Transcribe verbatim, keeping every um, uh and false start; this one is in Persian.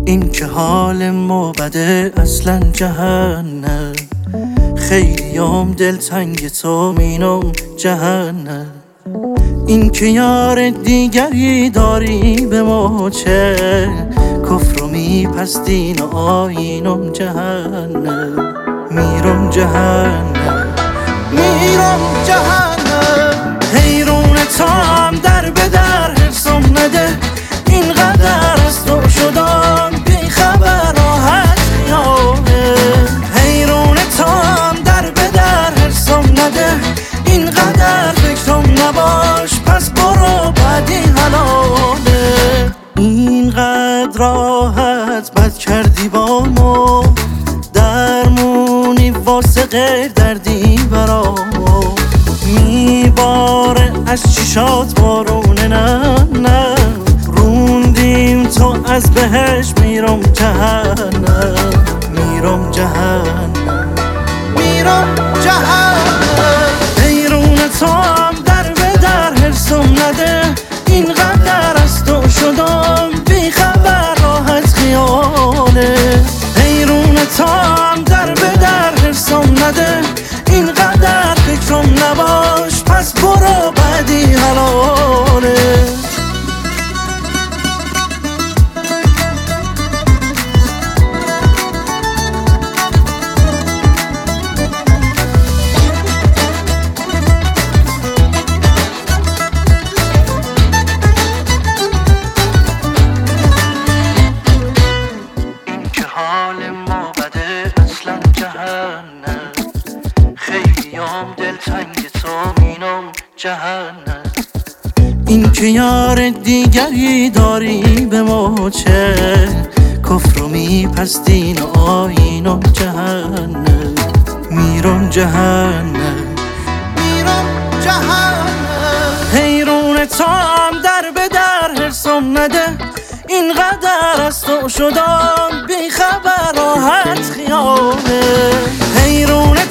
این که حال ما بده اصلا جهنم، خیلی هم دلتنگ تو مینم جهنم. این که یار دیگری داری به ما چه، کفر و میپستین و آیینم جهنم. میرم جهنم میرم جهنم. حیرون تا هم در به در حرسم نده، اینقدر از تو شدم بی خبر راحت میانه. حیرون تا هم در به در حرسم نده، اینقدر فکرم نباش پس برو بعدی حلاله. اینقدر راحت بد کردی با ما، درمونی واسه غیر دردی برامو. میباره از چشات بارونه نه نه، روندیم تو از بهش میرم جهنم. میرم جهنم میرم جهنم. حیرون تو هم در به در حرسم نده، اینقدر از تو شدم بی خبر راحت خیاله. حیرون تو هم در به در حرسم نده، اینقدر فکرم نباش پس برو بعدی حلاله. حال ما بده اصلا جهنم، خیلی هم دلتنگ تو مینم جهنم. این که یار دیگری داری به ما چه، کفر و میپستین و آیینم جهنم. میرم جهنم میرم جهنم. حیرون تا هم در به در حرسم نده، اینقدر از تو شدم بی خبر راحت خیاله. حیرون